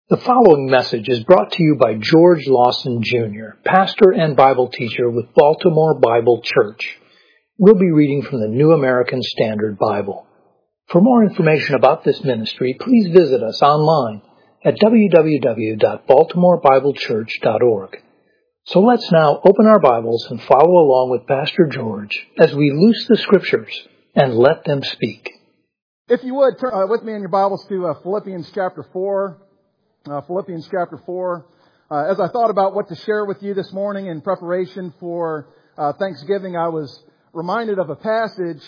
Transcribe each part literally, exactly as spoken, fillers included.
The following message is brought to you by George Lawson, Junior, pastor and Bible teacher with Baltimore Bible Church. We'll be reading from the New American Standard Bible. For more information about this ministry, please visit us online at w w w dot baltimore bible church dot org. So let's now open our Bibles and follow along with Pastor George as we loose the Scriptures and let them speak. If you would, turn uh, with me in your Bibles to uh, Philippians chapter four. Uh, Philippians chapter four. Uh, as I thought about what to share with you this morning in preparation for uh, Thanksgiving, I was reminded of a passage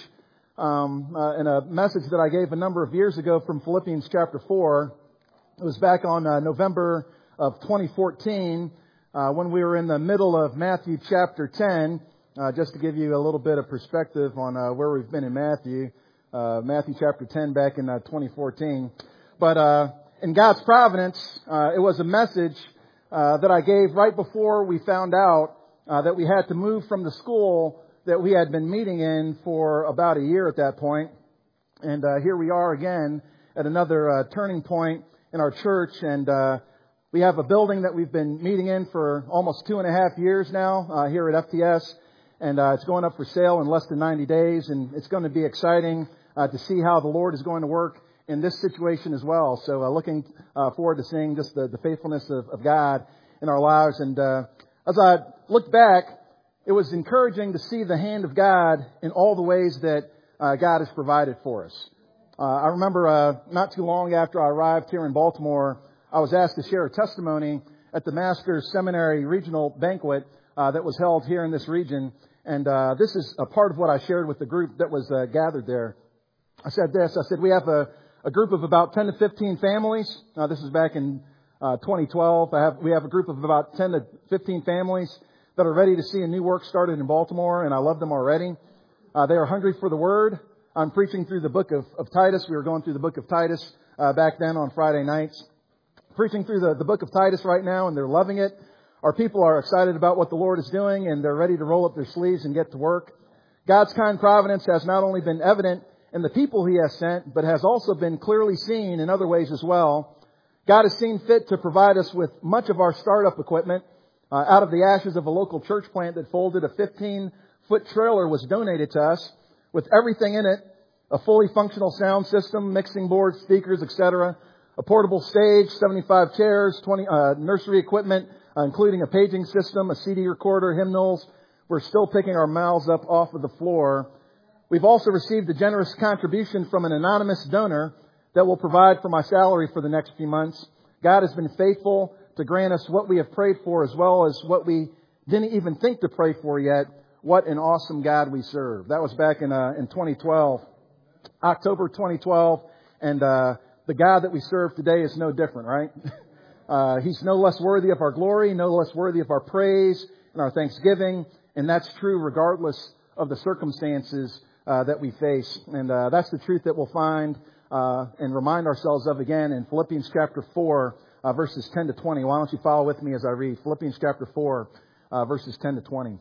um, uh, in a message that I gave a number of years ago from Philippians chapter four. It was back on uh, November of twenty fourteen uh, when we were in the middle of Matthew chapter ten. Uh, just to give you a little bit of perspective on uh, where we've been in Matthew. Uh, Matthew chapter ten back in uh, twenty fourteen. But uh in God's providence, uh, it was a message uh, that I gave right before we found out uh, that we had to move from the school that we had been meeting in for about a year at that point. And uh, here we are again at another uh, turning point in our church. And uh, we have a building that we've been meeting in for almost two and a half years now uh, here at F T S. And uh, it's going up for sale in less than ninety days. And it's going to be exciting uh, to see how the Lord is going to work in this situation as well. So uh, looking uh, forward to seeing just the, the faithfulness of, of God in our lives. And uh, as I looked back, it was encouraging to see the hand of God in all the ways that uh, God has provided for us. Uh, I remember uh, not too long after I arrived here in Baltimore, I was asked to share a testimony at the Masters Seminary Regional Banquet uh, that was held here in this region. And uh, this is a part of what I shared with the group that was uh, gathered there. I said this, I said, we have a A group of about ten to fifteen families. Uh, this is back in uh, twenty twelve. I have, we have a group of about ten to fifteen families that are ready to see a new work started in Baltimore, and I love them already. Uh, they are hungry for the Word. I'm preaching through the book of, of Titus. We were going through the book of Titus uh, back then on Friday nights. Preaching through the, the book of Titus right now, and they're loving it. Our people are excited about what the Lord is doing, and they're ready to roll up their sleeves and get to work. God's kind providence has not only been evident and the people He has sent, but has also been clearly seen in other ways as well. God has seen fit to provide us with much of our startup equipment. Uh, out of the ashes of a local church plant that folded, a fifteen-foot trailer was donated to us with everything in it: a fully functional sound system, mixing boards, speakers, et cetera, a portable stage, seventy-five chairs, twenty uh, nursery equipment, uh, including a paging system, a C D recorder, hymnals. We're still picking our mouths up off of the floor. We've also received a generous contribution from an anonymous donor that will provide for my salary for the next few months. God has been faithful to grant us what we have prayed for as well as what we didn't even think to pray for yet. What an awesome God we serve. That was back in uh, in twenty twelve, October twenty twelve. And uh, the God that we serve today is no different, right? uh, he's no less worthy of our glory, no less worthy of our praise and our thanksgiving. And that's true regardless of the circumstances Uh, that we face. And uh, that's the truth that we'll find uh, and remind ourselves of again in Philippians chapter four, uh, verses ten to twenty. Why don't you follow with me as I read Philippians chapter four, uh, verses ten to twenty.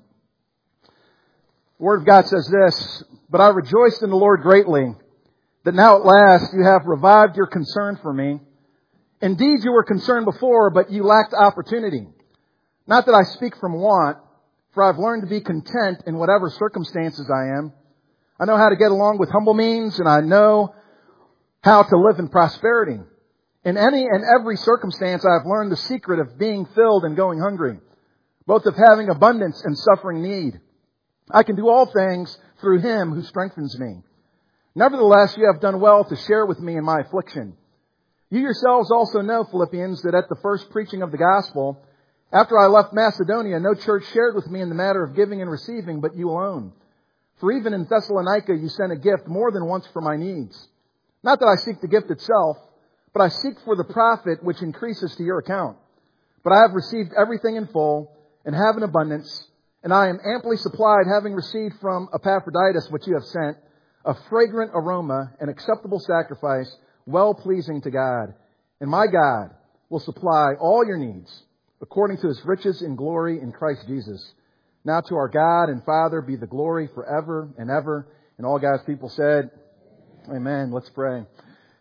The Word of God says this: "But I rejoiced in the Lord greatly, that now at last you have revived your concern for me. Indeed, you were concerned before, but you lacked opportunity. Not that I speak from want, for I've learned to be content in whatever circumstances I am. I know how to get along with humble means, and I know how to live in prosperity. In any and every circumstance, I have learned the secret of being filled and going hungry, both of having abundance and suffering need. I can do all things through Him who strengthens me. Nevertheless, you have done well to share with me in my affliction. You yourselves also know, Philippians, that at the first preaching of the gospel, after I left Macedonia, no church shared with me in the matter of giving and receiving, but you alone. For even in Thessalonica you sent a gift more than once for my needs. Not that I seek the gift itself, but I seek for the profit which increases to your account. But I have received everything in full and have an abundance, and I am amply supplied, having received from Epaphroditus what you have sent, a fragrant aroma, an acceptable sacrifice, well-pleasing to God. And my God will supply all your needs according to His riches in glory in Christ Jesus. Now to our God and Father be the glory forever and ever." And all God's people said, Amen. Let's pray.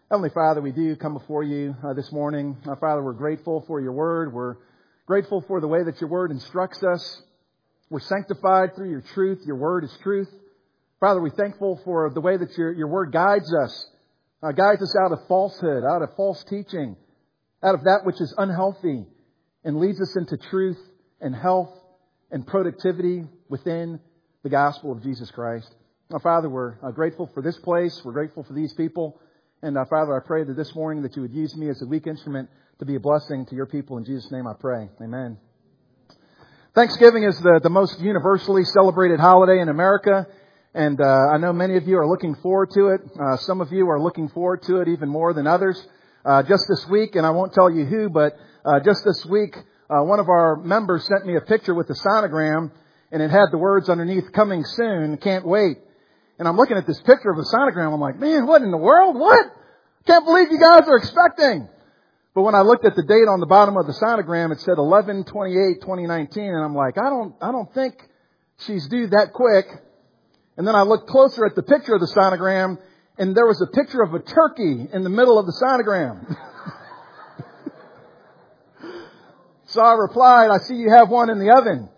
Heavenly Father, we do come before you uh, this morning. Uh, Father, we're grateful for your word. We're grateful for the way that your word instructs us. We're sanctified through your truth. Your word is truth. Father, we're thankful for the way that your, your word guides us, uh, guides us out of falsehood, out of false teaching, out of that which is unhealthy, and leads us into truth and health and productivity within the gospel of Jesus Christ. Now, Father, we're uh, grateful for this place. We're grateful for these people. And uh, Father, I pray that this morning that you would use me as a weak instrument to be a blessing to your people. In Jesus' name I pray. Amen. Thanksgiving is the, the most universally celebrated holiday in America. And uh, I know many of you are looking forward to it. Uh, some of you are looking forward to it even more than others. Uh, just this week, and I won't tell you who, but uh, just this week, uh, one of our members sent me a picture with a sonogram, and it had the words underneath, "Coming soon, can't wait." And I'm looking at this picture of a sonogram. I'm like, man, what in the world? What? Can't believe you guys are expecting. But when I looked at the date on the bottom of the sonogram, it said eleven twenty-eight twenty nineteen. And I'm like, I don't, I don't think she's due that quick. And then I looked closer at the picture of the sonogram, and there was a picture of a turkey in the middle of the sonogram. So I replied, I see you have one in the oven.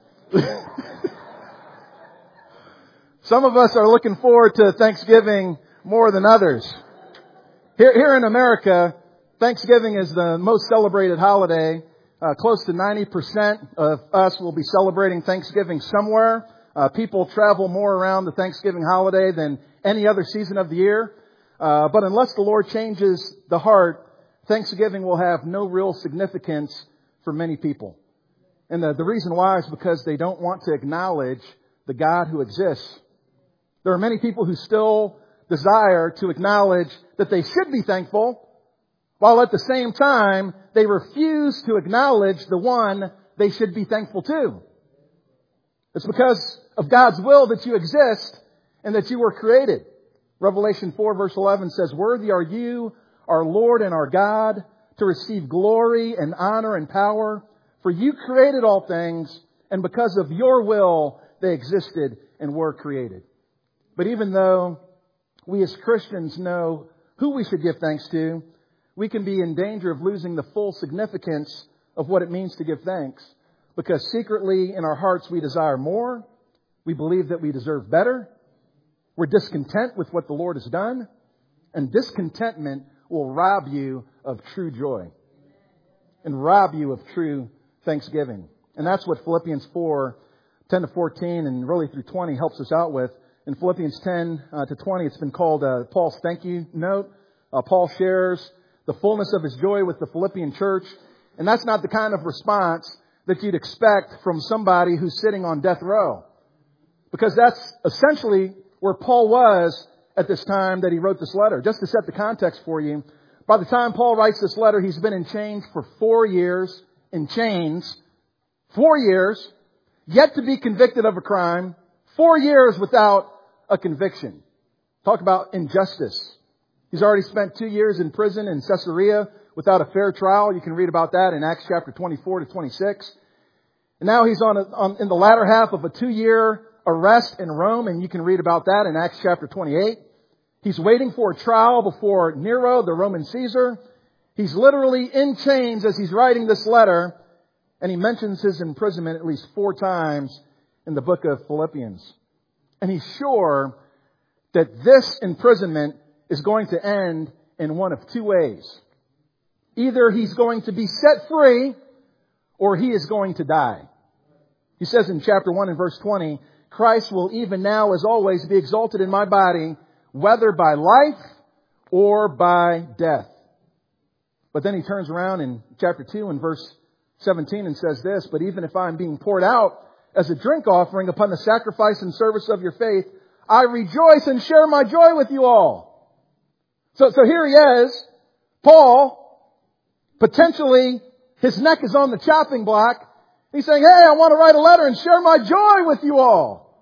Some of us are looking forward to Thanksgiving more than others. Here, here in America, Thanksgiving is the most celebrated holiday. Uh, close to ninety percent of us will be celebrating Thanksgiving somewhere. Uh, people travel more around the Thanksgiving holiday than any other season of the year. Uh, but unless the Lord changes the heart, Thanksgiving will have no real significance for many people. And the, the reason why is because they don't want to acknowledge the God who exists. There are many people who still desire to acknowledge that they should be thankful, while at the same time, they refuse to acknowledge the one they should be thankful to. It's because of God's will that you exist and that you were created. Revelation four verse eleven says, "Worthy are you, our Lord and our God, to receive glory and honor and power, for you created all things, and because of your will they existed and were created." But even though we as Christians know who we should give thanks to, we can be in danger of losing the full significance of what it means to give thanks. Because secretly in our hearts we desire more. We believe that we deserve better. We're discontent with what the Lord has done. And discontentment will rob you of true joy. And rob you of true thanksgiving. And that's what Philippians four, ten to fourteen and really through twenty helps us out with. In Philippians ten uh, to twenty, it's been called uh, Paul's thank you note. Uh, Paul shares the fullness of his joy with the Philippian church. And that's not the kind of response that you'd expect from somebody who's sitting on death row. Because that's essentially where Paul was at this time that he wrote this letter. Just to set the context for you, by the time Paul writes this letter, he's been in chains for four years, in chains, four years, yet to be convicted of a crime, four years without a conviction. Talk about injustice. He's already spent two years in prison in Caesarea without a fair trial. You can read about that in Acts chapter twenty-four to twenty-six. And now he's on, a, on in the latter half of a two-year arrest in Rome, and you can read about that in Acts chapter twenty-eight. He's waiting for a trial before Nero, the Roman Caesar. He's literally in chains as he's writing this letter, and he mentions his imprisonment at least four times in the book of Philippians. And he's sure that this imprisonment is going to end in one of two ways. Either he's going to be set free, or he is going to die. He says in chapter one and verse twenty, "Christ will even now, as always, be exalted in my body, whether by life or by death." But then he turns around in chapter two and verse seventeen and says this, "But even if I'm being poured out as a drink offering upon the sacrifice and service of your faith, I rejoice and share my joy with you all." So, so here he is, Paul, potentially his neck is on the chopping block. He's saying, hey, I want to write a letter and share my joy with you all.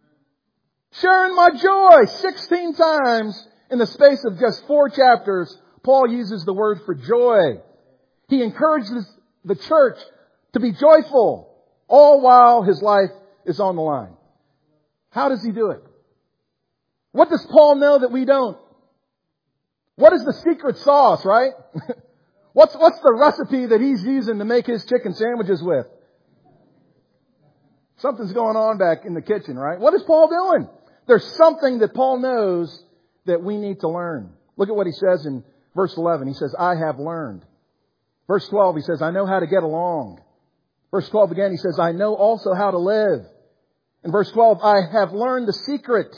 Sharing my joy. sixteen times in the space of just four chapters, Paul uses the word for joy. He encourages the church to be joyful, all while his life is on the line. How does he do it? What does Paul know that we don't? What is the secret sauce, right? what's, what's the recipe that he's using to make his chicken sandwiches with? Something's going on back in the kitchen, right? What is Paul doing? There's something that Paul knows that we need to learn. Look at what he says in verse eleven. He says, I have learned. Verse twelve, he says, I know how to get along. Verse twelve again, he says, I know also how to live. In verse twelve, I have learned the secret.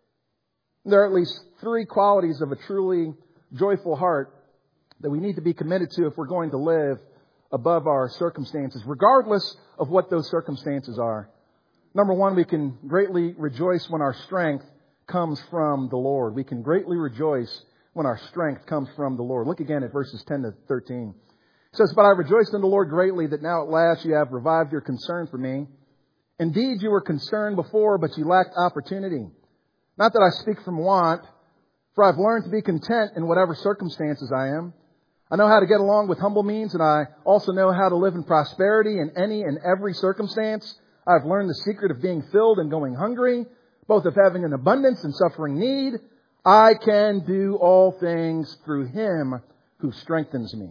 There are at least three qualities of a truly joyful heart that we need to be committed to if we're going to live above our circumstances, regardless of what those circumstances are. Number one, we can greatly rejoice when our strength comes from the Lord. We can greatly rejoice when our strength comes from the Lord. Look again at verses ten to thirteen. It says, But I rejoiced in the Lord greatly that now at last you have revived your concern for me. Indeed, you were concerned before, but you lacked opportunity. Not that I speak from want, for I've learned to be content in whatever circumstances I am. I know how to get along with humble means, and I also know how to live in prosperity in any and every circumstance. I've learned the secret of being filled and going hungry, both of having an abundance and suffering need. I can do all things through Him who strengthens me.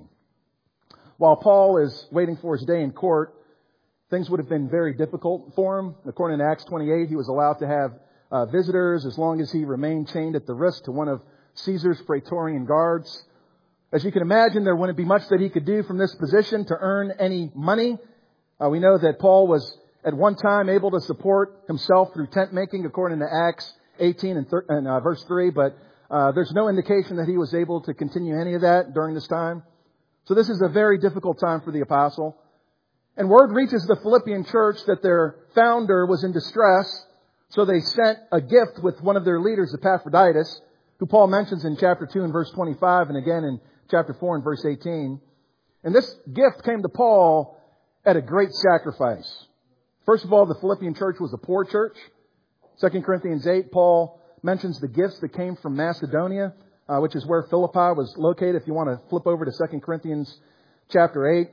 While Paul is waiting for his day in court, things would have been very difficult for him. According to Acts twenty-eight, he was allowed to have uh, visitors as long as he remained chained at the wrist to one of Caesar's Praetorian guards. As you can imagine, there wouldn't be much that he could do from this position to earn any money. Uh, we know that Paul was at one time able to support himself through tent making, according to Acts eighteen and, thir- and uh, verse three, but uh, there's no indication that he was able to continue any of that during this time. So this is a very difficult time for the apostle. And word reaches the Philippian church that their founder was in distress, so they sent a gift with one of their leaders, Epaphroditus, who Paul mentions in chapter two and verse twenty-five, and again in chapter four and verse eighteen. And this gift came to Paul at a great sacrifice. First of all, the Philippian church was a poor church. Second Corinthians eight, Paul mentions the gifts that came from Macedonia, uh, which is where Philippi was located. If you want to flip over to Second Corinthians chapter eight,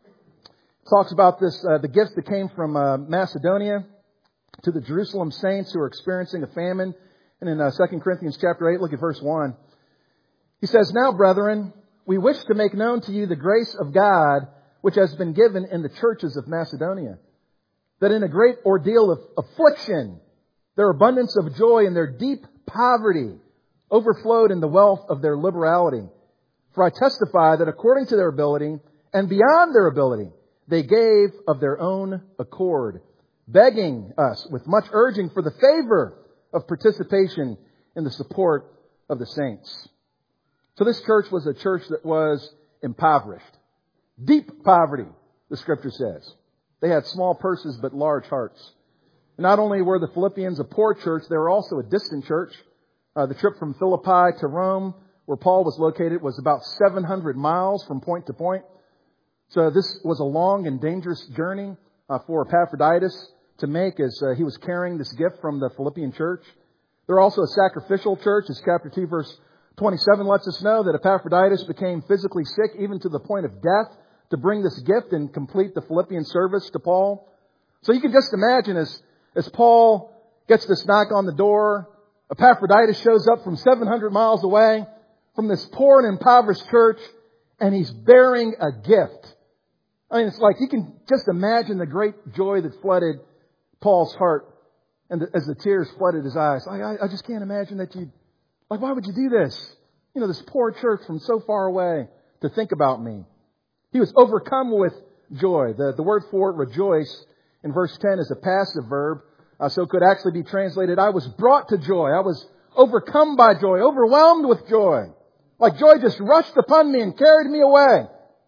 it talks about this, uh, the gifts that came from uh, Macedonia to the Jerusalem saints who are experiencing a famine. And in uh, Second Corinthians chapter eight, look at verse one. He says, Now, brethren, we wish to make known to you the grace of God which has been given in the churches of Macedonia, that in a great ordeal of affliction, their abundance of joy and their deep poverty overflowed in the wealth of their liberality. For I testify that according to their ability and beyond their ability, they gave of their own accord, begging us with much urging for the favor of participation in the support of the saints. So this church was a church that was impoverished. Deep poverty, the scripture says. They had small purses but large hearts. And not only were the Philippians a poor church, they were also a distant church. Uh, the trip from Philippi to Rome, where Paul was located, was about seven hundred miles from point to point. So this was a long and dangerous journey uh, for Epaphroditus to make as uh, he was carrying this gift from the Philippian church. They're also a sacrificial church, as chapter two, verse twenty-seven lets us know that Epaphroditus became physically sick even to the point of death to bring this gift and complete the Philippian service to Paul. So you can just imagine as, as Paul gets this knock on the door, Epaphroditus shows up from seven hundred miles away from this poor and impoverished church, and he's bearing a gift. I mean, it's like you can just imagine the great joy that flooded Paul's heart and the, as the tears flooded his eyes. I, I, I just can't imagine that you, like, why would you do this? You know, this poor church from so far away to think about me. He was overcome with joy. The, the word for it, rejoice, in verse ten is a passive verb. Uh, so it could actually be translated, I was brought to joy. I was overcome by joy, overwhelmed with joy. Like joy just rushed upon me and carried me away.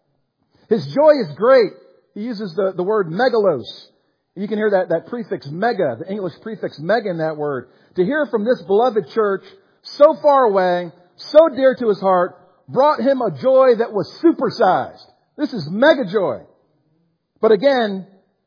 His joy is great. He uses the, the word megalos. You can hear that, that prefix mega, the English prefix mega in that word. To hear from this beloved church so far away, so dear to his heart, brought him a joy that was supersized. This is mega joy. But again,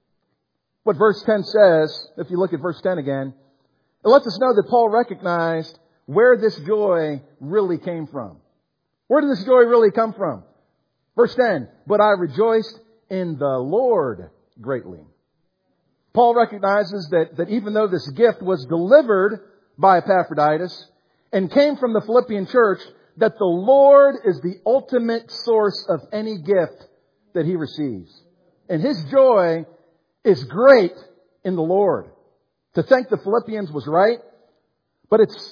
what verse ten says, if you look at verse ten again, it lets us know that Paul recognized where this joy really came from. Where did this joy really come from? Verse ten, but I rejoiced in the Lord greatly. Paul recognizes that, that even though this gift was delivered by Epaphroditus and came from the Philippian church, that the Lord is the ultimate source of any gift that he receives. And his joy is great in the Lord. To thank the Philippians was right, but it's,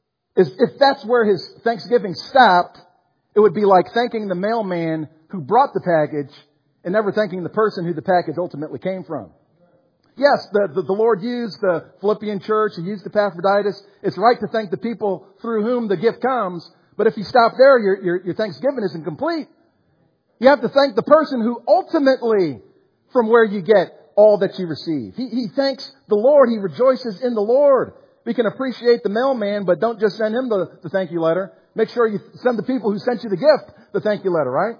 if that's where his thanksgiving stopped, it would be like thanking the mailman who brought the package and never thanking the person who the package ultimately came from. Yes, the, the, the Lord used the Philippian church, He used Epaphroditus. It's right to thank the people through whom the gift comes, but if you stop there, your, your, your thanksgiving isn't complete. You have to thank the person who ultimately, from where you get all that you receive. He, he thanks the Lord. He rejoices in the Lord. We can appreciate the mailman, but don't just send him the, the thank you letter. Make sure you send the people who sent you the gift the thank you letter, right?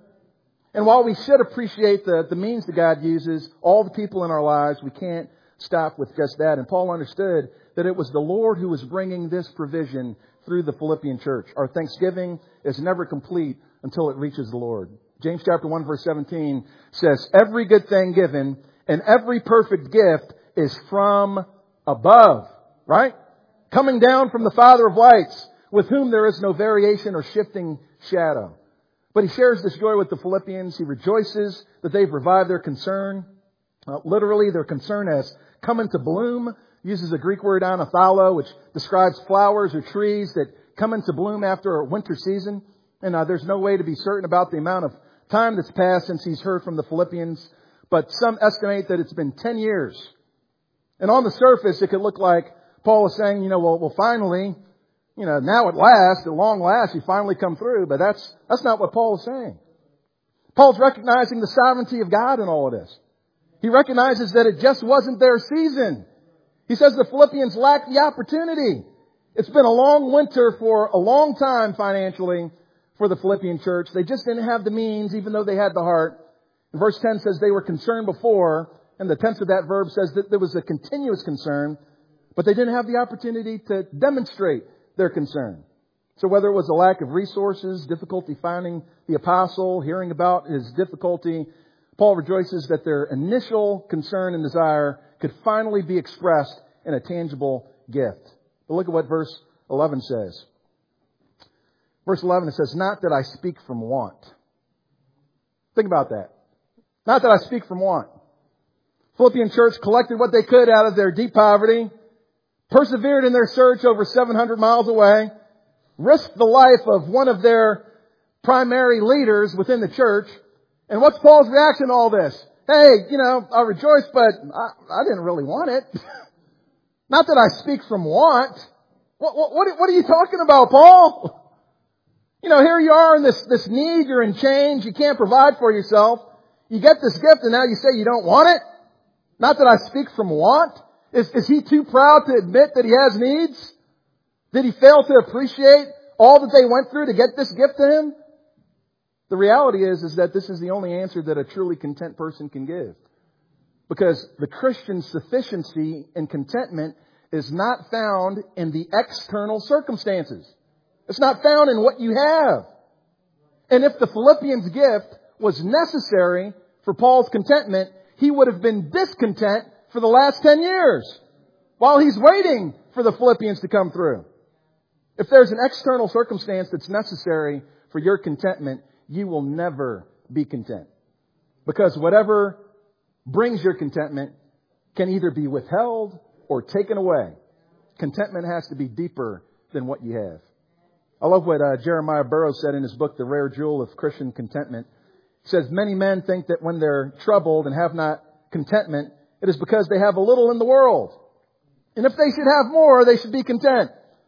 And while we should appreciate the, the means that God uses, all the people in our lives, we can't stop with just that. And Paul understood that it was the Lord who was bringing this provision through the Philippian church. Our thanksgiving is never complete until it reaches the Lord. James chapter one verse seventeen says, every good thing given and every perfect gift is from above, right? Coming down from the Father of lights, with whom there is no variation or shifting shadow. But he shares this joy with the Philippians. He rejoices that they've revived their concern. Uh, literally, their concern has come into bloom. Uses a Greek word anathalo, which describes flowers or trees that come into bloom after a winter season. And uh, there's no way to be certain about the amount of time that's passed since he's heard from the Philippians. But some estimate that it's been ten years. And on the surface, it could look like Paul is saying, you know, well, well finally... You know, now at last, at long last, you finally come through. But that's that's not what Paul is saying. Paul's recognizing the sovereignty of God in all of this. He recognizes that it just wasn't their season. He says the Philippians lacked the opportunity. It's been a long winter for a long time financially for the Philippian church. They just didn't have the means, even though they had the heart. And verse ten says they were concerned before, and the tense of that verb says that there was a continuous concern, but they didn't have the opportunity to demonstrate their concern. So whether it was a lack of resources, difficulty finding the apostle, hearing about his difficulty, Paul rejoices that their initial concern and desire could finally be expressed in a tangible gift. But look at what verse eleven says. Verse eleven, it says, not that I speak from want. Think about that. Not that I speak from want. Philippian church collected what they could out of their deep poverty, persevered in their search over seven hundred miles away, risked the life of one of their primary leaders within the church. And what's Paul's reaction to all this? Hey, you know, I rejoice, but I, I didn't really want it. Not that I speak from want. What, what, what are you talking about, Paul? You know, here you are in this, this need, you're in change, you can't provide for yourself. You get this gift and now you say you don't want it? Not that I speak from want. Is, is he too proud to admit that he has needs? Did he fail to appreciate all that they went through to get this gift to him? The reality is, is that this is the only answer that a truly content person can give. Because the Christian's sufficiency and contentment is not found in the external circumstances. It's not found in what you have. And if the Philippians' gift was necessary for Paul's contentment, he would have been discontent for the last ten years while he's waiting for the Philippians to come through. If there's an external circumstance that's necessary for your contentment, you will never be content. Because whatever brings your contentment can either be withheld or taken away. Contentment has to be deeper than what you have. I love what uh, Jeremiah Burroughs said in his book, The Rare Jewel of Christian Contentment. He says, many men think that when they're troubled and have not contentment, it is because they have a little in the world. And if they should have more, they should be content.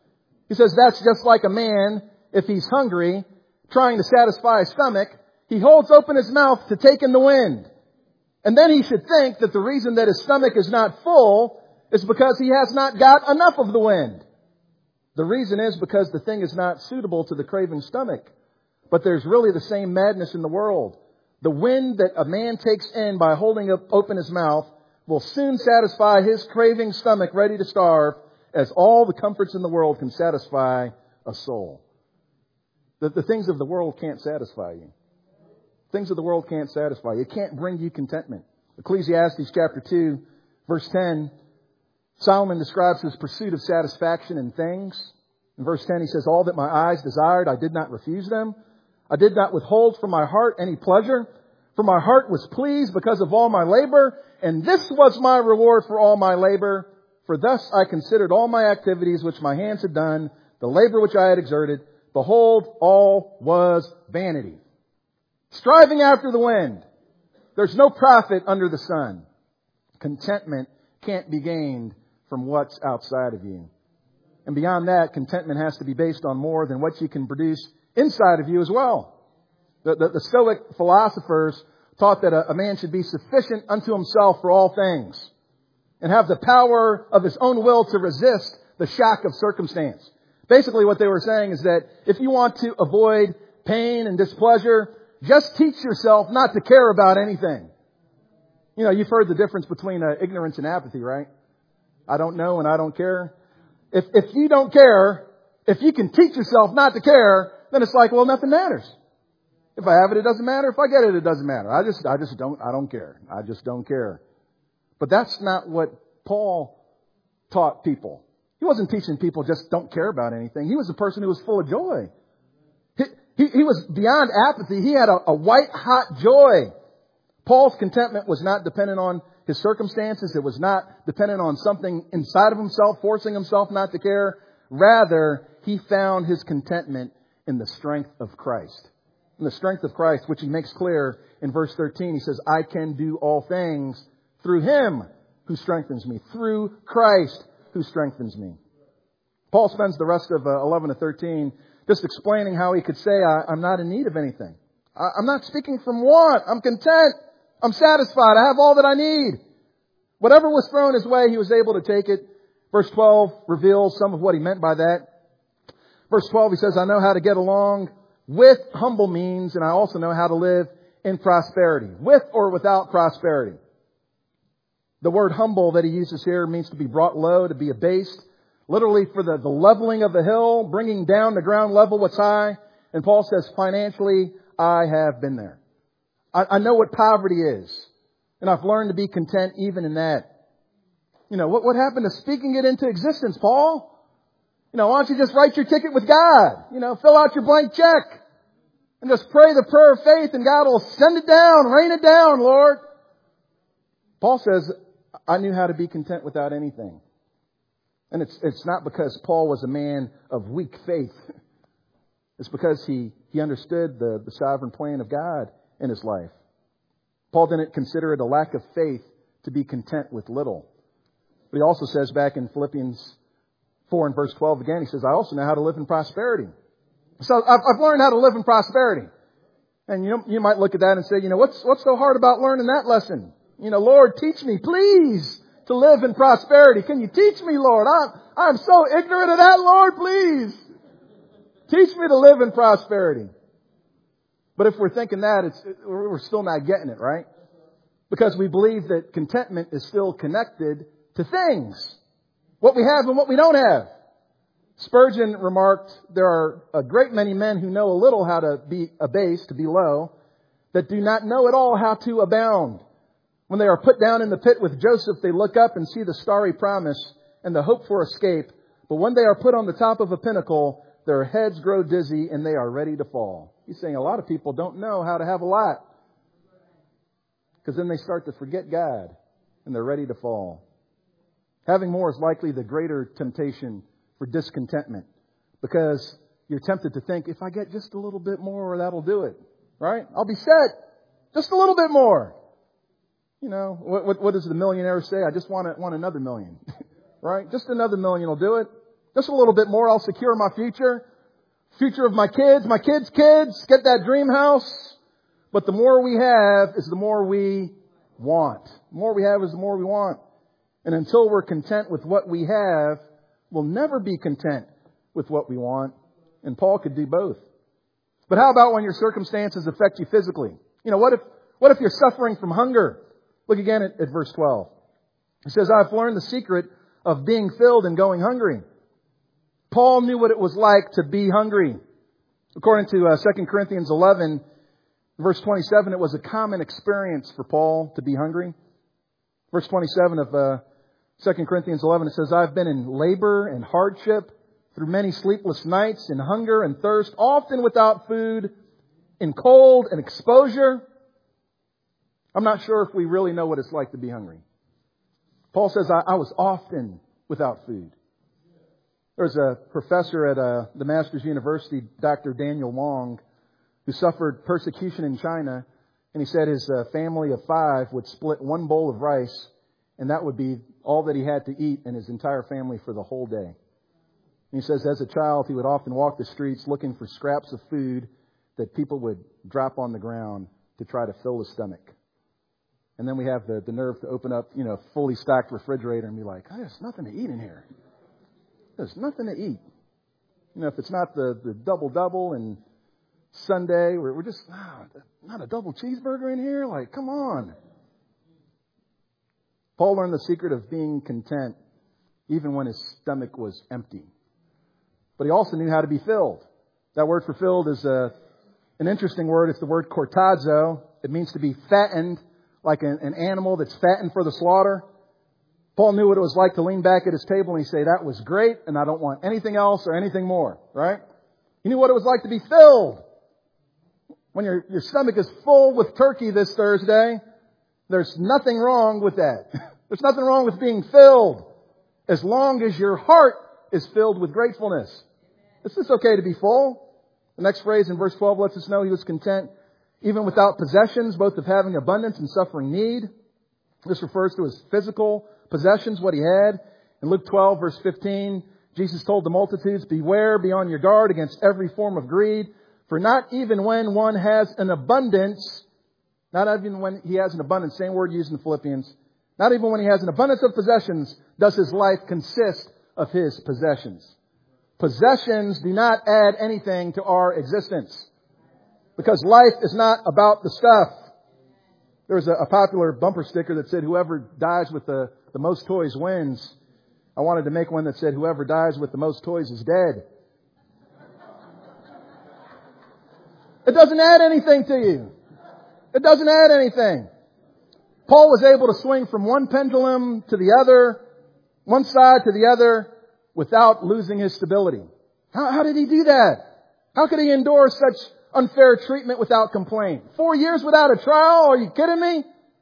He says that's just like a man, if he's hungry, trying to satisfy his stomach, he holds open his mouth to take in the wind. And then he should think that the reason that his stomach is not full is because he has not got enough of the wind. The reason is because the thing is not suitable to the craving stomach. But there's really the same madness in the world. The wind that a man takes in by holding up open his mouth will soon satisfy his craving stomach ready to starve, as all the comforts in the world can satisfy a soul. The, the things of the world can't satisfy you. Things of the world can't satisfy you. It can't bring you contentment. Ecclesiastes chapter two, verse ten, Solomon describes his pursuit of satisfaction in things. In verse ten, he says, all that my eyes desired, I did not refuse them. I did not withhold from my heart any pleasure. For my heart was pleased because of all my labor, and this was my reward for all my labor. For thus I considered all my activities which my hands had done, the labor which I had exerted. Behold, all was vanity. Striving after the wind. There's no profit under the sun. Contentment can't be gained from what's outside of you. And beyond that, contentment has to be based on more than what you can produce inside of you as well. The, the, the Stoic philosophers taught that a, a man should be sufficient unto himself for all things and have the power of his own will to resist the shock of circumstance. Basically what they were saying is that if you want to avoid pain and displeasure, just teach yourself not to care about anything. You know, you've heard the difference between uh, ignorance and apathy, right? I don't know and I don't care. If, if you don't care, if you can teach yourself not to care, then it's like, well, nothing matters. If I have it, it doesn't matter. If I get it, it doesn't matter. I just, I just don't, I don't care. I just don't care. But that's not what Paul taught people. He wasn't teaching people just don't care about anything. He was a person who was full of joy. He, he, he was beyond apathy. He had a, a white hot joy. Paul's contentment was not dependent on his circumstances. It was not dependent on something inside of himself, forcing himself not to care. Rather, he found his contentment in the strength of Christ. In the strength of Christ, which he makes clear in verse thirteen. He says, I can do all things through Him who strengthens me. Through Christ who strengthens me. Paul spends the rest of uh, eleven to thirteen just explaining how he could say, I, I'm not in need of anything. I, I'm not speaking from want. I'm content. I'm satisfied. I have all that I need. Whatever was thrown his way, he was able to take it. Verse twelve reveals some of what he meant by that. Verse twelve, he says, I know how to get along with humble means, and I also know how to live in prosperity. With or without prosperity. The word humble that he uses here means to be brought low, to be abased. Literally for the, the leveling of the hill, bringing down to ground level what's high. And Paul says, financially, I have been there. I, I know what poverty is. And I've learned to be content even in that. You know, what, what happened to speaking it into existence, Paul? You know, why don't you just write your ticket with God? You know, fill out your blank check. And just pray the prayer of faith and God will send it down, rain it down, Lord. Paul says, I knew how to be content without anything. And it's it's not because Paul was a man of weak faith. It's because he, he understood the, the sovereign plan of God in his life. Paul didn't consider it a lack of faith to be content with little. But he also says back in Philippians four and verse twelve again, he says, I also know how to live in prosperity. So I've, I've learned how to live in prosperity. And you know, you might look at that and say, you know, what's what's so hard about learning that lesson? You know, Lord, teach me, please, to live in prosperity. Can you teach me, Lord? I'm, I'm so ignorant of that, Lord, please. Teach me to live in prosperity. But if we're thinking that, it's, we're still not getting it, right? Because we believe that contentment is still connected to things. What we have and what we don't have. Spurgeon remarked, there are a great many men who know a little how to be abased, to be low, that do not know at all how to abound. When they are put down in the pit with Joseph, they look up and see the starry promise and the hope for escape. But when they are put on the top of a pinnacle, their heads grow dizzy and they are ready to fall. He's saying a lot of people don't know how to have a lot. Because then they start to forget God and they're ready to fall. Having more is likely the greater temptation for discontentment. Because you're tempted to think, if I get just a little bit more, that'll do it. Right? I'll be set. Just a little bit more. You know, what, what, what does the millionaire say? I just want, to, want another million. Right? Just another million will do it. Just a little bit more, I'll secure my future. Future of my kids, my kids' kids, get that dream house. But the more we have is the more we want. The more we have is the more we want. And until we're content with what we have, we'll never be content with what we want. And Paul could do both. But how about when your circumstances affect you physically? You know, what if, what if you're suffering from hunger? Look again at, at verse twelve. It says, I've learned the secret of being filled and going hungry. Paul knew what it was like to be hungry. According to uh, Second Corinthians eleven, verse twenty-seven, it was a common experience for Paul to be hungry. Verse twenty-seven of uh, Second Corinthians eleven, it says, I've been in labor and hardship through many sleepless nights, in hunger and thirst, often without food, in cold and exposure. I'm not sure if we really know what it's like to be hungry. Paul says, I, I was often without food. There's a professor at uh, the Masters University, Doctor Daniel Long, who suffered persecution in China. And he said his uh, family of five would split one bowl of rice, and that would be all that he had to eat and his entire family for the whole day. And he says as a child, he would often walk the streets looking for scraps of food that people would drop on the ground to try to fill his stomach. And then we have the, the nerve to open up, you know, a fully stocked refrigerator and be like, oh, there's nothing to eat in here. There's nothing to eat. You know, if it's not the, the double-double and Sunday, we're, we're just, oh, not a double cheeseburger in here? Like, come on. Paul learned the secret of being content even when his stomach was empty. But he also knew how to be filled. That word for filled is a, an interesting word. It's the word cortazo. It means to be fattened, like an, an animal that's fattened for the slaughter. Paul knew what it was like to lean back at his table and he'd say, that was great, and I don't want anything else or anything more, right? He knew what it was like to be filled. When your, your stomach is full with turkey this Thursday, there's nothing wrong with that. There's nothing wrong with being filled, as long as your heart is filled with gratefulness. It's just okay to be full. The next phrase in verse twelve lets us know he was content even without possessions, both of having abundance and suffering need. This refers to his physical possessions, what he had. In Luke twelve, verse fifteen, Jesus told the multitudes, beware, be on your guard against every form of greed. For not even when one has an abundance, not even when he has an abundance, same word used in Philippians, not even when he has an abundance of possessions, does his life consist of his possessions. Possessions do not add anything to our existence, because life is not about the stuff. There was a, a popular bumper sticker that said, whoever dies with the, the most toys wins. I wanted to make one that said, whoever dies with the most toys is dead. It doesn't add anything to you. It doesn't add anything. Paul was able to swing from one pendulum to the other, one side to the other, without losing his stability. How, how did he do that? How could he endure such unfair treatment without complaint? Four years without a trial? Are you kidding me?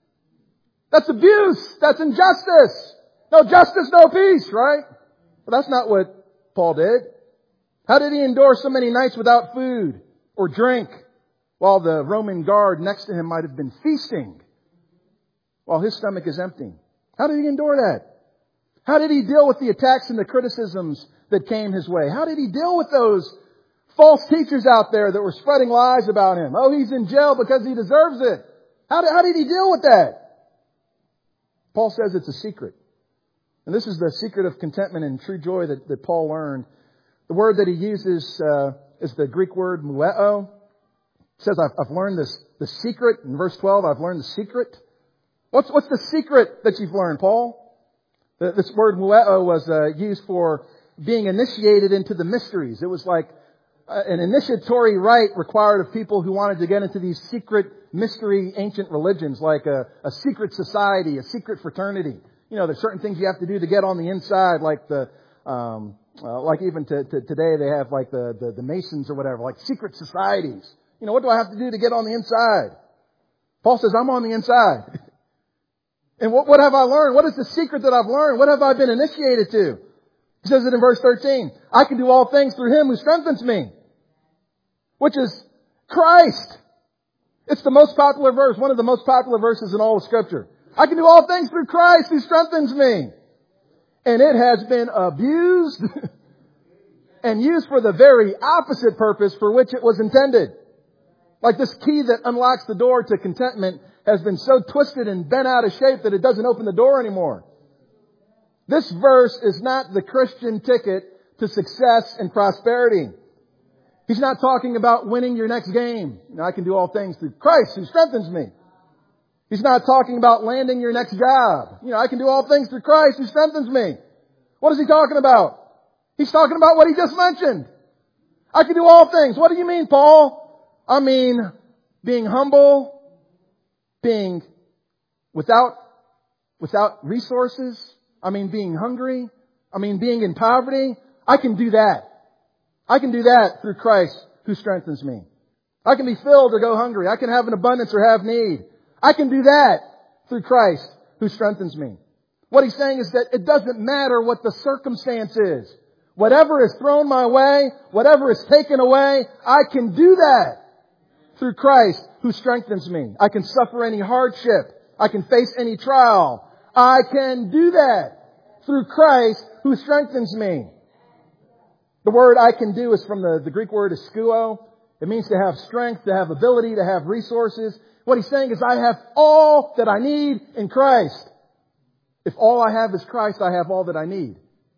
That's abuse. That's injustice. No justice, no peace, right? But that's not what Paul did. How did he endure so many nights without food or drink, while the Roman guard next to him might have been feasting while his stomach is empty? How did he endure that? How did he deal with the attacks and the criticisms that came his way? How did he deal with those false teachers out there that were spreading lies about him? Oh, he's in jail because he deserves it. How did, how did he deal with that? Paul says it's a secret. And this is the secret of contentment and true joy that, that Paul learned. The word that he uses uh, is the Greek word mueo. It says, I've, I've learned this, the secret. In verse twelve, I've learned the secret. What's, what's the secret that you've learned, Paul? The, this word mueo was uh, used for being initiated into the mysteries. It was like uh, an initiatory rite required of people who wanted to get into these secret mystery ancient religions, like a, a secret society, a secret fraternity. You know, there's certain things you have to do to get on the inside, like the, um, uh, like even to, to today they have like the, the, the Masons or whatever, like secret societies. You know, what do I have to do to get on the inside? Paul says, I'm on the inside. And what, what have I learned? What is the secret that I've learned? What have I been initiated to? He says it in verse thirteen. I can do all things through Him who strengthens me. Which is Christ. It's the most popular verse, one of the most popular verses in all of Scripture. I can do all things through Christ who strengthens me. And it has been abused and used for the very opposite purpose for which it was intended. Like this key that unlocks the door to contentment has been so twisted and bent out of shape that it doesn't open the door anymore. This verse is not the Christian ticket to success and prosperity. He's not talking about winning your next game. You know, I can do all things through Christ who strengthens me. He's not talking about landing your next job. You know, I can do all things through Christ who strengthens me. What is he talking about? He's talking about what he just mentioned. I can do all things. What do you mean, Paul? I mean, being humble, being without, without resources. I mean, being hungry. I mean, being in poverty. I can do that. I can do that through Christ who strengthens me. I can be filled or go hungry. I can have an abundance or have need. I can do that through Christ who strengthens me. What he's saying is that it doesn't matter what the circumstance is. Whatever is thrown my way, whatever is taken away, I can do that through Christ who strengthens me. I can suffer any hardship. I can face any trial. I can do that through Christ who strengthens me. The word I can do is from the, the Greek word iskuo. It means to have strength, to have ability, to have resources. What he's saying is I have all that I need in Christ. If all I have is Christ, I have all that I need.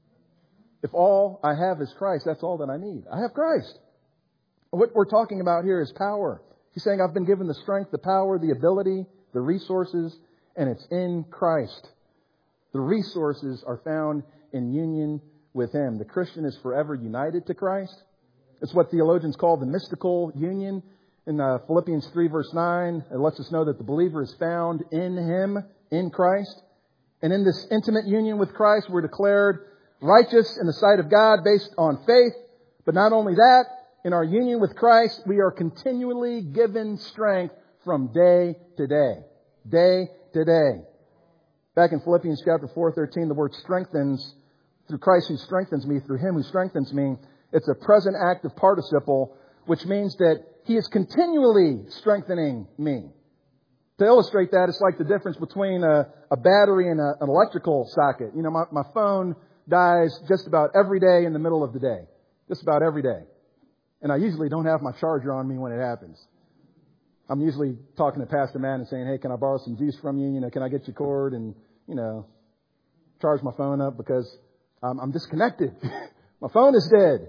If all I have is Christ, that's all that I need. I have Christ. What we're talking about here is power. He's saying I've been given the strength, the power, the ability, the resources, and it's in Christ. The resources are found in union with Him. The Christian is forever united to Christ. It's what theologians call the mystical union. In uh, Philippians three verse nine, it lets us know that the believer is found in Him, in Christ. And in this intimate union with Christ, we're declared righteous in the sight of God based on faith. But not only that, in our union with Christ, we are continually given strength from day to day. Day to day. Back in Philippians chapter four thirteen, the word strengthens, through Christ who strengthens me, through Him who strengthens me. It's a present active participle, which means that He is continually strengthening me. To illustrate that, it's like the difference between a, a battery and a, an electrical socket. You know, my, my phone dies just about every day in the middle of the day. Just about every day. And I usually don't have my charger on me when it happens. I'm usually talking to Pastor Matt and saying, hey, can I borrow some juice from you? You know, can I get your cord and, you know, charge my phone up because um, I'm disconnected. My phone is dead.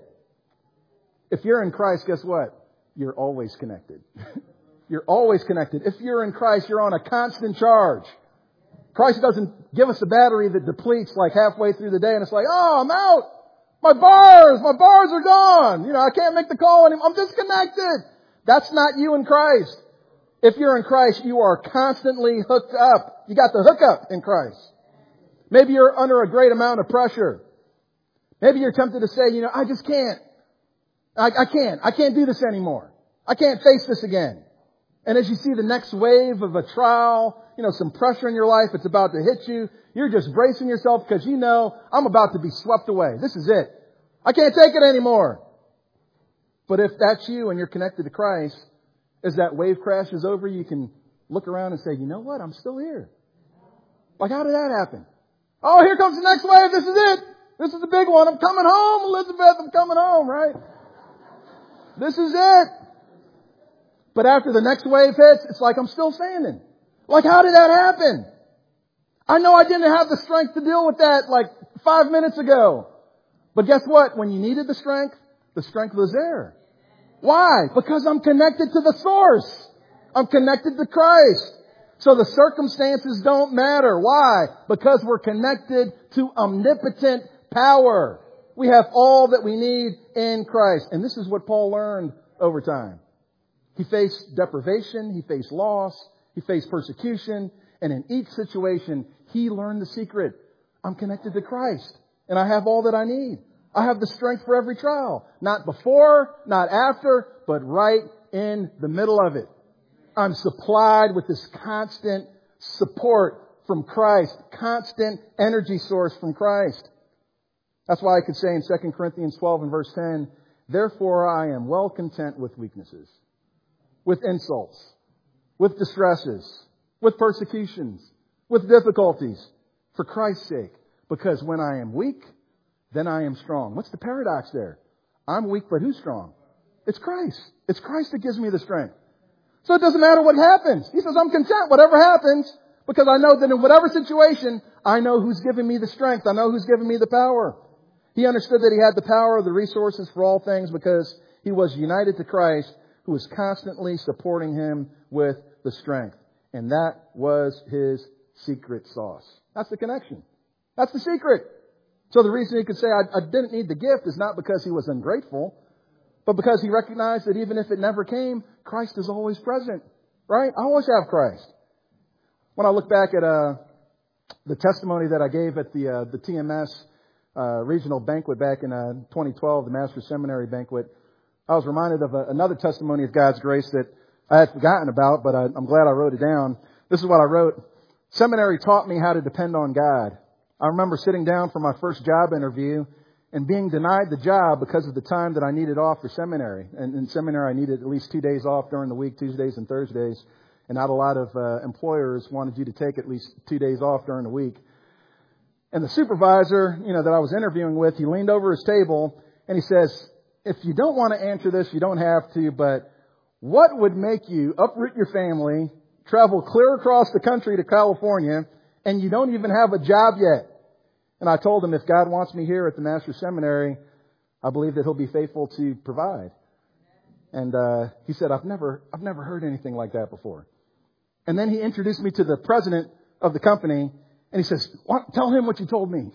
If you're in Christ, guess what? You're always connected. You're always connected. If you're in Christ, you're on a constant charge. Christ doesn't give us a battery that depletes like halfway through the day and it's like, oh, I'm out. My bars, my bars are gone. You know, I can't make the call anymore. I'm disconnected. That's not you in Christ. If you're in Christ, you are constantly hooked up. You got the hookup in Christ. Maybe you're under a great amount of pressure. Maybe you're tempted to say, you know, I just can't. I, I can't. I can't do this anymore. I can't face this again. And as you see the next wave of a trial, you know, some pressure in your life, it's about to hit you. You're just bracing yourself because you know, I'm about to be swept away. This is it. I can't take it anymore. But if that's you and you're connected to Christ, as that wave crashes over you, you can look around and say, you know what? I'm still here. Like, how did that happen? Oh, here comes the next wave. This is it. This is the big one. I'm coming home, Elizabeth. I'm coming home, right? This is it. But after the next wave hits, it's like I'm still standing. Like, how did that happen? I know I didn't have the strength to deal with that like five minutes ago. But guess what? When you needed the strength, the strength was there. Why? Because I'm connected to the source. I'm connected to Christ. So the circumstances don't matter. Why? Because we're connected to omnipotent power. We have all that we need in Christ. And this is what Paul learned over time. He faced deprivation. He faced loss. He faced persecution. And in each situation, he learned the secret. I'm connected to Christ. And I have all that I need. I have the strength for every trial. Not before, not after, but right in the middle of it. I'm supplied with this constant support from Christ. Constant energy source from Christ. That's why I could say in Second Corinthians twelve and verse ten, therefore I am well content with weaknesses, with insults, with distresses, with persecutions, with difficulties, for Christ's sake. Because when I am weak, then I am strong. What's the paradox there? I'm weak, but who's strong? It's Christ. It's Christ that gives me the strength. So it doesn't matter what happens. He says, I'm content, whatever happens, because I know that in whatever situation, I know who's giving me the strength. I know who's giving me the power. He understood that he had the power, the resources for all things because he was united to Christ, who was constantly supporting him with the strength. And that was his secret sauce. That's the connection. That's the secret. So the reason he could say, I, I didn't need the gift is not because he was ungrateful, but because he recognized that even if it never came, Christ is always present. Right? I always have Christ. When I look back at uh, the testimony that I gave at the uh, the T M S uh, regional banquet back in uh, twenty twelve, the Master's Seminary banquet, I was reminded of a, another testimony of God's grace that I had forgotten about, but I, I'm glad I wrote it down. This is what I wrote. Seminary taught me how to depend on God. I remember sitting down for my first job interview and being denied the job because of the time that I needed off for seminary. And in seminary, I needed at least two days off during the week, Tuesdays and Thursdays. And not a lot of uh, employers wanted you to take at least two days off during the week. And the supervisor, you know, that I was interviewing with, he leaned over his table and he says, if you don't want to answer this, you don't have to, but what would make you uproot your family, travel clear across the country to California, and you don't even have a job yet? And I told him, if God wants me here at the Master's Seminary, I believe that He'll be faithful to provide. And uh, he said, I've never, I've never heard anything like that before. And then he introduced me to the president of the company, and he says, what? Tell him what you told me.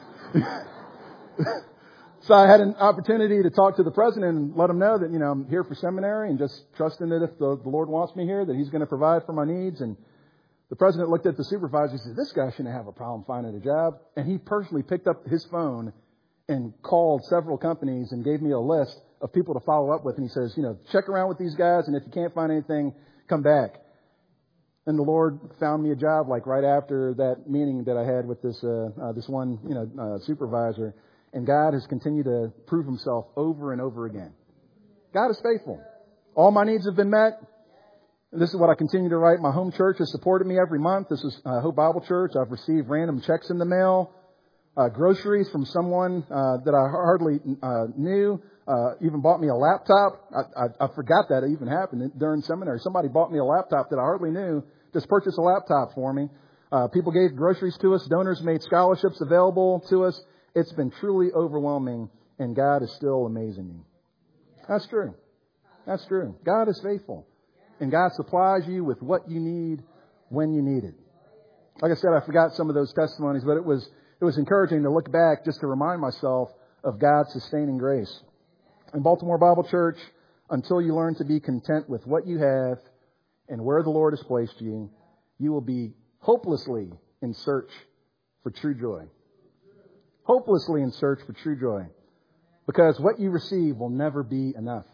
So I had an opportunity to talk to the president and let him know that, you know, I'm here for seminary and just trusting that if the, the Lord wants me here, that He's going to provide for my needs. And the president looked at the supervisor and said, this guy shouldn't have a problem finding a job. And he personally picked up his phone and called several companies and gave me a list of people to follow up with. And he says, you know, check around with these guys, and if you can't find anything, come back. And the Lord found me a job like right after that meeting that I had with this uh, uh, this one, you know, uh, supervisor. And God has continued to prove Himself over and over again. God is faithful. All my needs have been met. And this is what I continue to write. My home church has supported me every month. This is uh, Hope Bible Church. I've received random checks in the mail, uh, groceries from someone uh, that I hardly uh, knew. Uh, even bought me a laptop. I, I, I forgot that it even happened during seminary. Somebody bought me a laptop that I hardly knew. Just purchased a laptop for me. Uh, people gave groceries to us. Donors made scholarships available to us. It's been truly overwhelming, and God is still amazing me. That's true. That's true. God is faithful, and God supplies you with what you need when you need it. Like I said, I forgot some of those testimonies, but it was it was encouraging to look back just to remind myself of God's sustaining grace. In Baltimore Bible Church, until you learn to be content with what you have and where the Lord has placed you, you will be hopelessly in search for true joy. Hopelessly in search for true joy. Because what you receive will never be enough.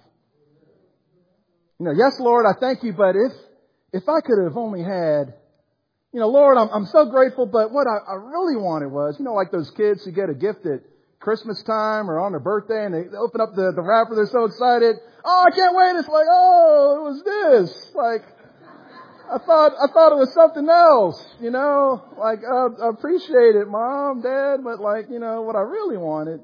You know, yes, Lord, I thank you, but if if I could have only had, you know, Lord, I'm, I'm so grateful, but what I, I really wanted was, you know, like those kids who get a gift at Christmas time or on their birthday and they open up the, the wrapper, they're so excited. Oh, I can't wait. It's like, oh, it was this. Like, I thought, I thought it was something else, you know, like, uh, I appreciate it, Mom, Dad, but like, you know, what I really wanted.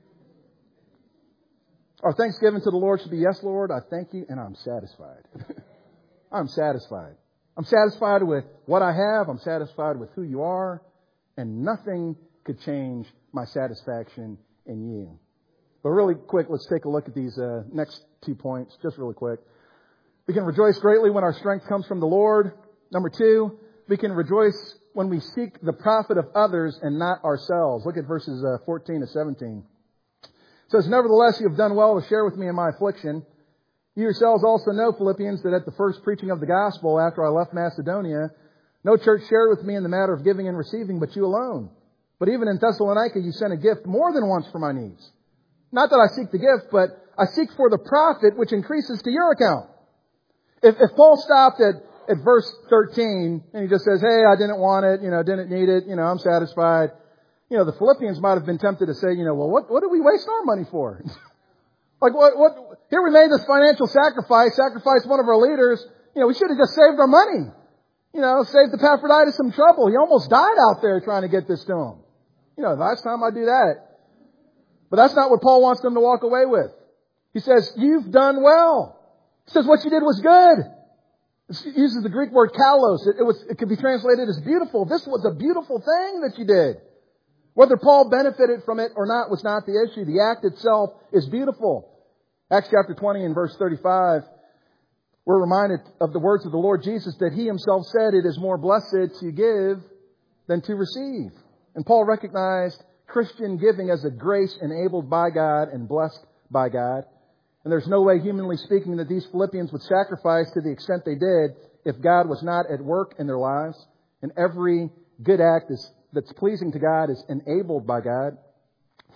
Our thanksgiving to the Lord should be, yes, Lord, I thank you, and I'm satisfied. I'm satisfied. I'm satisfied with what I have. I'm satisfied with who you are, and nothing could change my satisfaction in you. But really quick, let's take a look at these uh, next two points, just really quick. We can rejoice greatly when our strength comes from the Lord. Number two, we can rejoice when we seek the profit of others and not ourselves. Look at verses uh, fourteen to seventeen. It says, nevertheless, you have done well to share with me in my affliction. You yourselves also know, Philippians, that at the first preaching of the gospel after I left Macedonia, no church shared with me in the matter of giving and receiving, but you alone. But even in Thessalonica, you sent a gift more than once for my needs. Not that I seek the gift, but I seek for the profit which increases to your account. If, if Paul stopped at, at verse thirteen and he just says, hey, I didn't want it, you know, didn't need it, you know, I'm satisfied. You know, the Philippians might have been tempted to say, you know, well, what, what did we waste our money for? Like, what, what, here we made this financial sacrifice, sacrificed one of our leaders. You know, we should have just saved our money. You know, saved Epaphroditus some trouble. He almost died out there trying to get this to him. You know, last time I do that. But that's not what Paul wants them to walk away with. He says, you've done well. He says, what you did was good. It uses the Greek word kalos. It, it was, it could be translated as beautiful. This was a beautiful thing that you did. Whether Paul benefited from it or not was not the issue. The act itself is beautiful. Acts chapter twenty and verse thirty-five, we're reminded of the words of the Lord Jesus that He Himself said it is more blessed to give than to receive. And Paul recognized Christian giving as a grace enabled by God and blessed by God. And there's no way, humanly speaking, that these Philippians would sacrifice to the extent they did if God was not at work in their lives. And every good act is that's pleasing to God is enabled by God.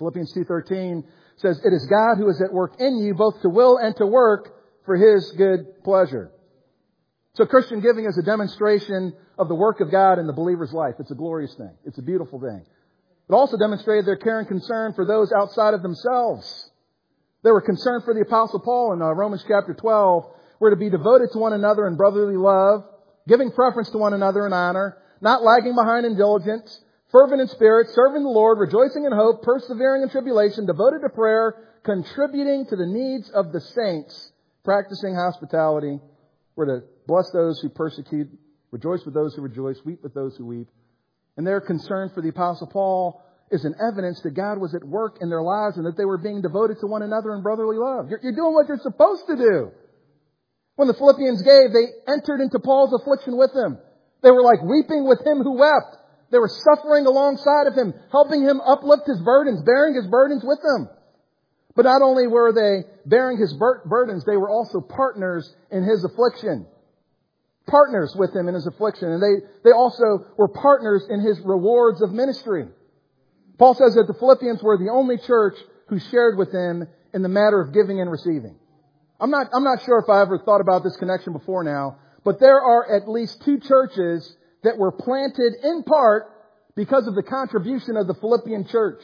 Philippians two thirteen says, "It is God who is at work in you, both to will and to work for His good pleasure." So Christian giving is a demonstration of the work of God in the believer's life. It's a glorious thing. It's a beautiful thing. It also demonstrated their care and concern for those outside of themselves. They were concerned for the Apostle Paul in uh, Romans chapter twelve. We're to be devoted to one another in brotherly love, giving preference to one another in honor, not lagging behind in diligence, fervent in spirit, serving the Lord, rejoicing in hope, persevering in tribulation, devoted to prayer, contributing to the needs of the saints, practicing hospitality. We're to bless those who persecute, rejoice with those who rejoice, weep with those who weep. And their concern for the Apostle Paul is an evidence that God was at work in their lives and that they were being devoted to one another in brotherly love. You're, you're doing what you're supposed to do. When the Philippians gave, they entered into Paul's affliction with him. They were like weeping with him who wept. They were suffering alongside of him, helping him uplift his burdens, bearing his burdens with him. But not only were they bearing his bur- burdens, they were also partners in his affliction. Partners with him in his affliction. And they, they also were partners in his rewards of ministry. Paul says that the Philippians were the only church who shared with him in the matter of giving and receiving. I'm not, I'm not sure if I ever thought about this connection before now, but there are at least two churches that were planted in part because of the contribution of the Philippian church.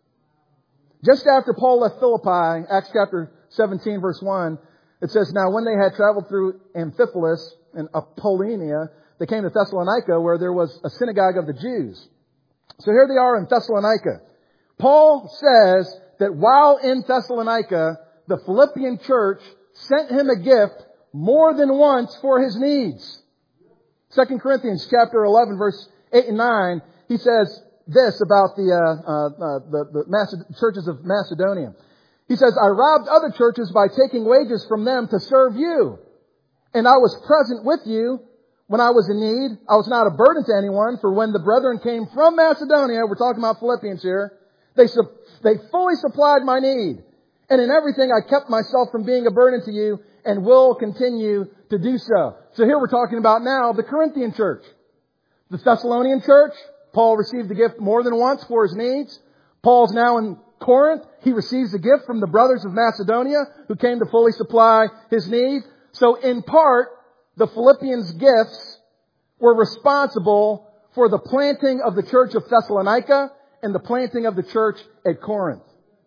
Just after Paul left Philippi, Acts chapter seventeen, verse one, it says, "Now when they had traveled through Amphipolis and Apollonia, they came to Thessalonica, where there was a synagogue of the Jews." So here they are in Thessalonica. Paul says that while in Thessalonica, the Philippian church sent him a gift more than once for his needs. Second Corinthians chapter eleven, verse eight and nine, he says this about the, uh, uh, uh, the, the Maced- churches of Macedonia. He says, "I robbed other churches by taking wages from them to serve you. And I was present with you when I was in need. I was not a burden to anyone, for when the brethren came from Macedonia," we're talking about Philippians here, they, su- they fully supplied my need. "And in everything I kept myself from being a burden to you and will continue to do so." So here we're talking about now the Corinthian church. The Thessalonian church, Paul received the gift more than once for his needs. Paul's now in Corinth. He receives a gift from the brothers of Macedonia who came to fully supply his need. So in part, the Philippians' gifts were responsible for the planting of the church of Thessalonica and the planting of the church at Corinth.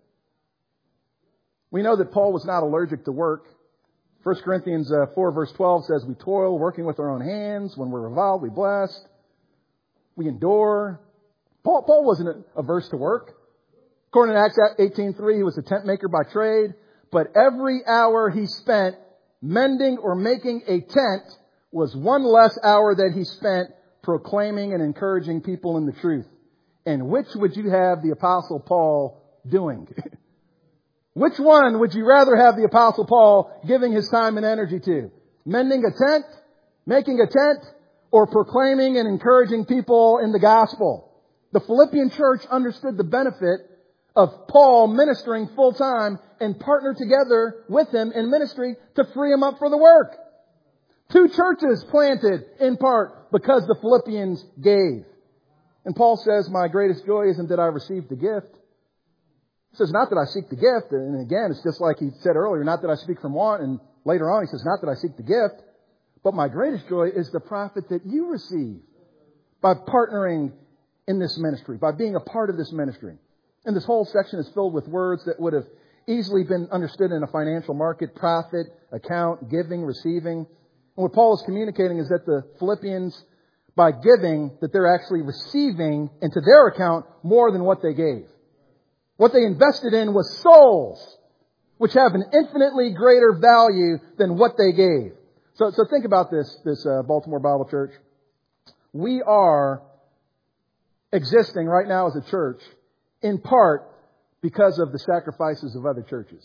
We know that Paul was not allergic to work. First Corinthians four verse twelve says, "We toil, working with our own hands. When we're reviled, we bless. We endure." Paul, Paul wasn't averse to work. According to Acts eighteen three, he was a tent maker by trade. But every hour he spent mending or making a tent was one less hour that he spent proclaiming and encouraging people in the truth. And which would you have the Apostle Paul doing? Which one would you rather have the Apostle Paul giving his time and energy to? Mending a tent? Making a tent? Or proclaiming and encouraging people in the gospel? The Philippian church understood the benefit of Paul ministering full time and partnered together with him in ministry to free him up for the work. Two churches planted in part because the Philippians gave. And Paul says, "My greatest joy isn't that I received the gift." He says, "Not that I seek the gift." And again, it's just like he said earlier, "Not that I speak from want." And later on, he says, "Not that I seek the gift. But my greatest joy is the profit that you receive by partnering in this ministry, by being a part of this ministry." And this whole section is filled with words that would have easily been understood in a financial market: profit, account, giving, receiving. And what Paul is communicating is that the Philippians, by giving, that they're actually receiving into their account more than what they gave. What they invested in was souls, which have an infinitely greater value than what they gave. So, so think about this, this uh, Baltimore Bible Church. We are existing right now as a church in part because of the sacrifices of other churches.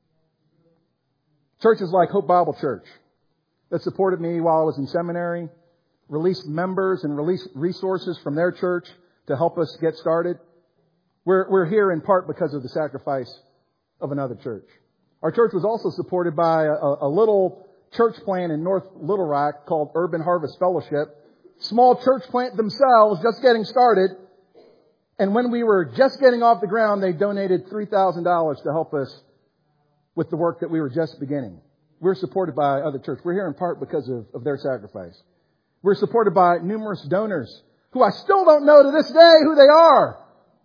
Churches like Hope Bible Church that supported me while I was in seminary, released members and released resources from their church to help us get started. We're, we're here in part because of the sacrifice of another church. Our church was also supported by a, a little church plant in North Little Rock called Urban Harvest Fellowship. Small church plant themselves, just getting started. And when we were just getting off the ground, they donated three thousand dollars to help us with the work that we were just beginning. We're supported by other churches. We're here in part because of, of their sacrifice. We're supported by numerous donors who I still don't know to this day who they are,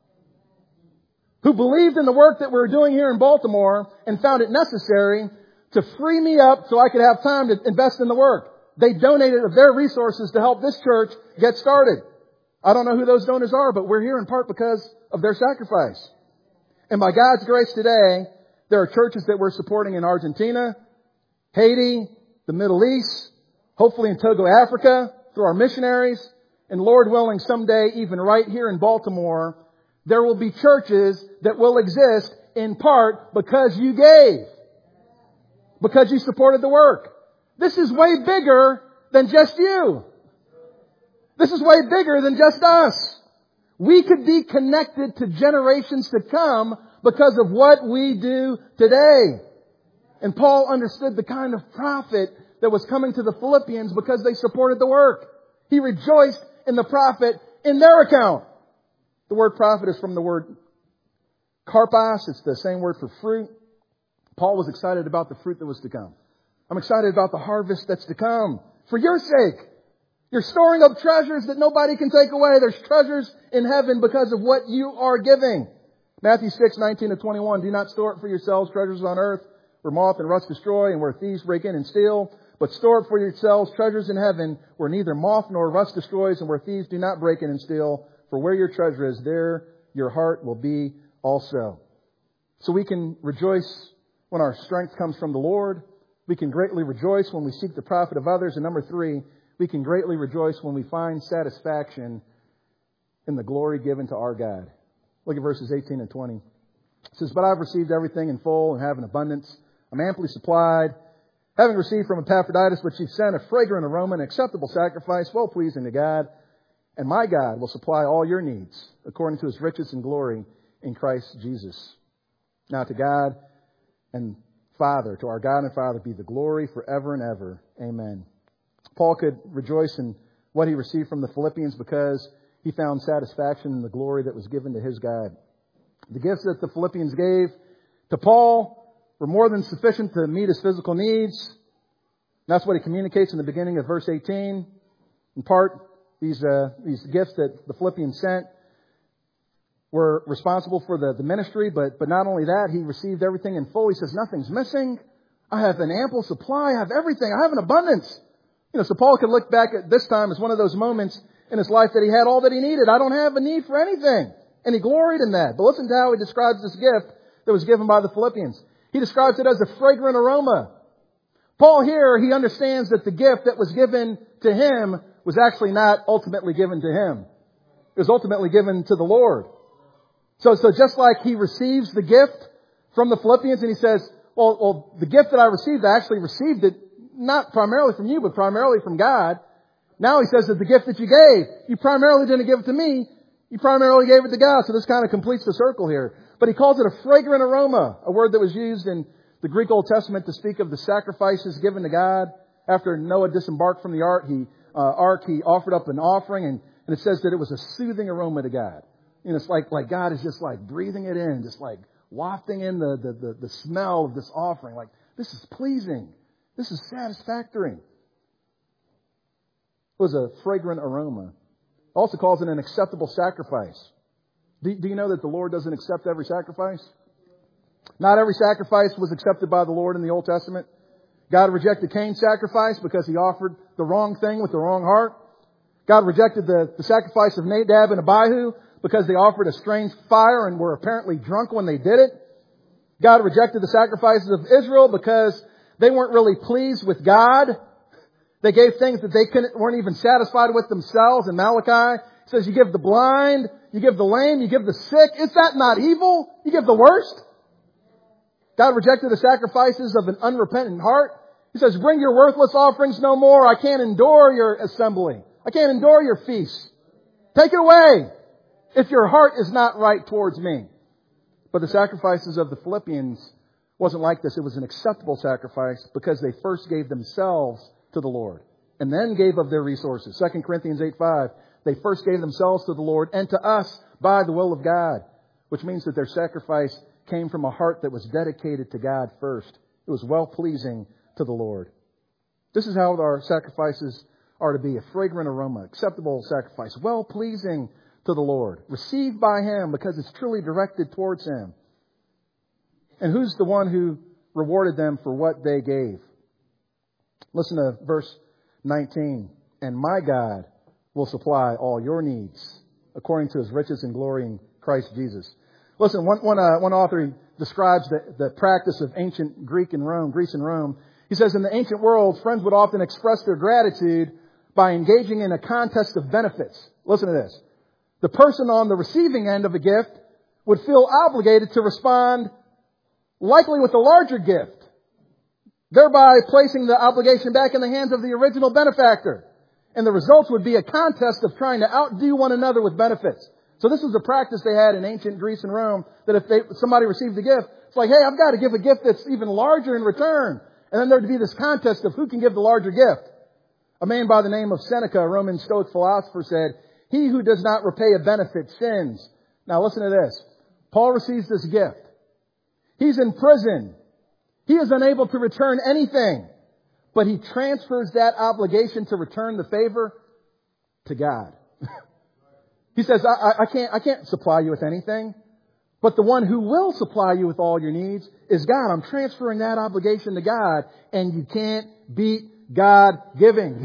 who believed in the work that we were doing here in Baltimore and found it necessary to free me up so I could have time to invest in the work. They donated of their resources to help this church get started. I don't know who those donors are, but we're here in part because of their sacrifice. And by God's grace today, there are churches that we're supporting in Argentina, Haiti, the Middle East, hopefully in Togo, Africa, through our missionaries. And Lord willing, someday, even right here in Baltimore, there will be churches that will exist in part because you gave. Because you supported the work. This is way bigger than just you. This is way bigger than just us. We could be connected to generations to come because of what we do today. And Paul understood the kind of profit that was coming to the Philippians because they supported the work. He rejoiced in the profit in their account. The word profit is from the word karpos. It's the same word for fruit. Paul was excited about the fruit that was to come. I'm excited about the harvest that's to come for your sake. You're storing up treasures that nobody can take away. There's treasures in heaven because of what you are giving. Matthew six, nineteen to twenty-one. Do not store up for yourselves treasures on earth where moth and rust destroy and where thieves break in and steal. But store up for yourselves treasures in heaven where neither moth nor rust destroys and where thieves do not break in and steal. For where your treasure is, there your heart will be also. So we can rejoice when our strength comes from the Lord. We can greatly rejoice when we seek the profit of others. And number three, we can greatly rejoice when we find satisfaction in the glory given to our God. Look at verses eighteen and twenty. It says, but I've received everything in full and have an abundance. I'm amply supplied, having received from Epaphroditus what you've sent, a fragrant aroma, an acceptable sacrifice, well pleasing to God. And my God will supply all your needs according to His riches and glory in Christ Jesus. Now to God and Father, to our God and Father be the glory forever and ever. Amen. Paul could rejoice in what he received from the Philippians because he found satisfaction in the glory that was given to his God. The gifts that the Philippians gave to Paul were more than sufficient to meet his physical needs. That's what he communicates in the beginning of verse eighteen. In part, these uh, these gifts that the Philippians sent were responsible for the, the ministry, but but not only that, he received everything in full. He says, nothing's missing. I have an ample supply. I have everything. I have an abundance. You know, so Paul could look back at this time as one of those moments in his life that he had all that he needed. I don't have a need for anything. And he gloried in that. But listen to how he describes this gift that was given by the Philippians. He describes it as a fragrant aroma. Paul here, he understands that the gift that was given to him was actually not ultimately given to him. It was ultimately given to the Lord. So, so just like he receives the gift from the Philippians and he says, well, well, the gift that I received, I actually received it not primarily from you, but primarily from God. Now he says that the gift that you gave, you primarily didn't give it to me. You primarily gave it to God. So this kind of completes the circle here. But he calls it a fragrant aroma, a word that was used in the Greek Old Testament to speak of the sacrifices given to God. After Noah disembarked from the ark, he, uh, ark, he offered up an offering, and, and it says that it was a soothing aroma to God. You know, it's like, like God is just like breathing it in, just like wafting in the, the, the, the smell of this offering. Like, this is pleasing. This is satisfactory. It was a fragrant aroma. Also calls it an acceptable sacrifice. Do, do you know that the Lord doesn't accept every sacrifice? Not every sacrifice was accepted by the Lord in the Old Testament. God rejected Cain's sacrifice because he offered the wrong thing with the wrong heart. God rejected the, the sacrifice of Nadab and Abihu because they offered a strange fire and were apparently drunk when they did it. God rejected the sacrifices of Israel because they weren't really pleased with God. They gave things that they couldn't, weren't even satisfied with themselves. In Malachi, it says you give the blind, you give the lame, you give the sick. Is that not evil? You give the worst? God rejected the sacrifices of an unrepentant heart. He says, bring your worthless offerings no more. I can't endure your assembly. I can't endure your feasts. Take it away if your heart is not right towards me. But the sacrifices of the Philippians wasn't like this. It was an acceptable sacrifice because they first gave themselves to the Lord and then gave of their resources. Second Corinthians eight five. They first gave themselves to the Lord and to us by the will of God, which means that their sacrifice came from a heart that was dedicated to God first. It was well-pleasing to the Lord. This is how our sacrifices are to be: a fragrant aroma, acceptable sacrifice, well-pleasing to the Lord, received by Him because it's truly directed towards Him. And who's the one who rewarded them for what they gave? Listen to verse nineteen. And my God will supply all your needs according to His riches and glory in Christ Jesus. Listen, one, one, uh, one author describes the, the practice of ancient Greek and Rome, Greece and Rome. He says, in the ancient world, friends would often express their gratitude by engaging in a contest of benefits. Listen to this. The person on the receiving end of a gift would feel obligated to respond likely with a larger gift, thereby placing the obligation back in the hands of the original benefactor. And the results would be a contest of trying to outdo one another with benefits. So this was a practice they had in ancient Greece and Rome, that if they, somebody received a gift, it's like, hey, I've got to give a gift that's even larger in return. And then there'd be this contest of who can give the larger gift. A man by the name of Seneca, a Roman Stoic philosopher, said, he who does not repay a benefit sins. Now listen to this. Paul receives this gift. He's in prison. He is unable to return anything. But he transfers that obligation to return the favor to God. He says, I, I, can't, I can't supply you with anything. But the one who will supply you with all your needs is God. I'm transferring that obligation to God. And you can't beat God giving.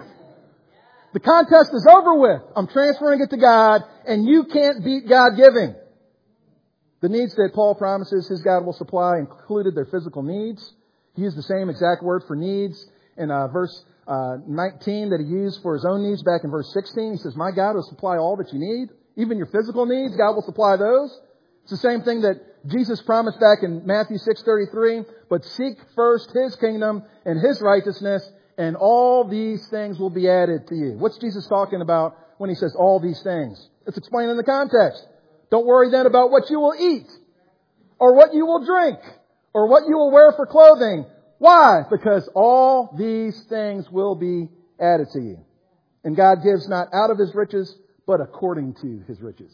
The contest is over with. I'm transferring it to God. And you can't beat God giving. The needs that Paul promises his God will supply included their physical needs. He used the same exact word for needs in uh, verse uh, nineteen that he used for his own needs back in verse sixteen. He says, my God will supply all that you need. Even your physical needs, God will supply those. It's the same thing that Jesus promised back in Matthew six thirty-three. But seek first His kingdom and His righteousness, and all these things will be added to you. What's Jesus talking about when He says all these things? It's explained in the context. Don't worry then about what you will eat, or what you will drink, or what you will wear for clothing. Why? Because all these things will be added to you. And God gives not out of His riches, but according to His riches.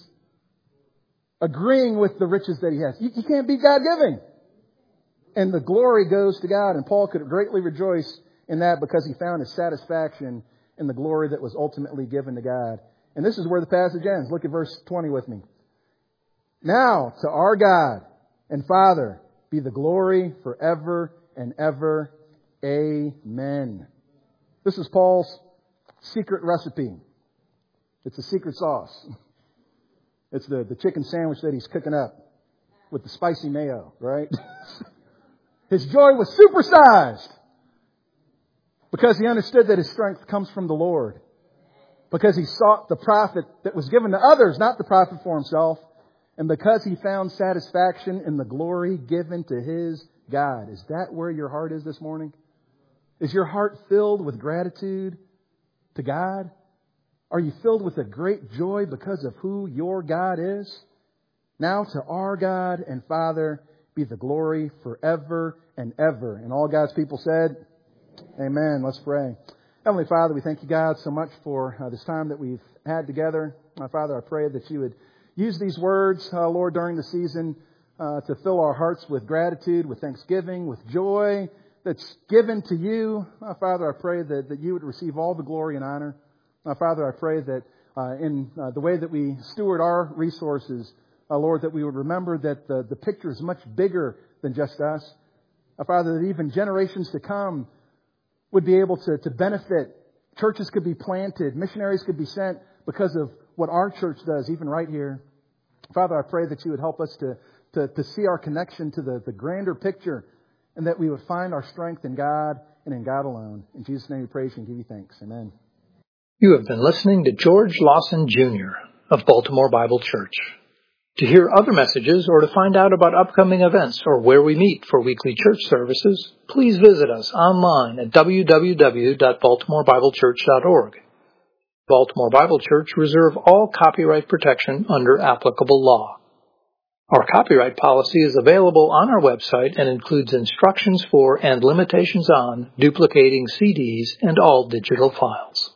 Agreeing with the riches that He has. You, you can't beat God giving. And the glory goes to God. And Paul could greatly rejoice in that because he found his satisfaction in the glory that was ultimately given to God. And this is where the passage ends. Look at verse twenty with me. Now to our God and Father be the glory forever and ever. Amen. This is Paul's secret recipe. It's a secret sauce. It's the, the chicken sandwich that he's cooking up with the spicy mayo, right? His joy was supersized because he understood that his strength comes from the Lord. Because he sought the profit that was given to others, not the profit for himself. And because he found satisfaction in the glory given to his God. Is that where your heart is this morning? Is your heart filled with gratitude to God? Are you filled with a great joy because of who your God is? Now to our God and Father be the glory forever and ever. And all God's people said, amen. Let's pray. Heavenly Father, we thank you, God, so much for uh, this time that we've had together. My Father, I pray that you would use these words, uh, Lord, during the season uh, to fill our hearts with gratitude, with thanksgiving, with joy that's given to you. Uh, Father, I pray that, that you would receive all the glory and honor. Uh, Father, I pray that uh, in uh, the way that we steward our resources, uh, Lord, that we would remember that the, the picture is much bigger than just us. Uh, Father, that even generations to come would be able to, to benefit. Churches could be planted. Missionaries could be sent because of what our church does, even right here. Father, I pray that you would help us to, to, to see our connection to the, the grander picture, and that we would find our strength in God and in God alone. In Jesus' name we praise you and give you thanks. Amen. You have been listening to George Lawson Junior of Baltimore Bible Church. To hear other messages or to find out about upcoming events or where we meet for weekly church services, please visit us online at w w w dot baltimore bible church dot org. Baltimore Bible Church reserve all copyright protection under applicable law. Our copyright policy is available on our website and includes instructions for and limitations on duplicating C Ds and all digital files.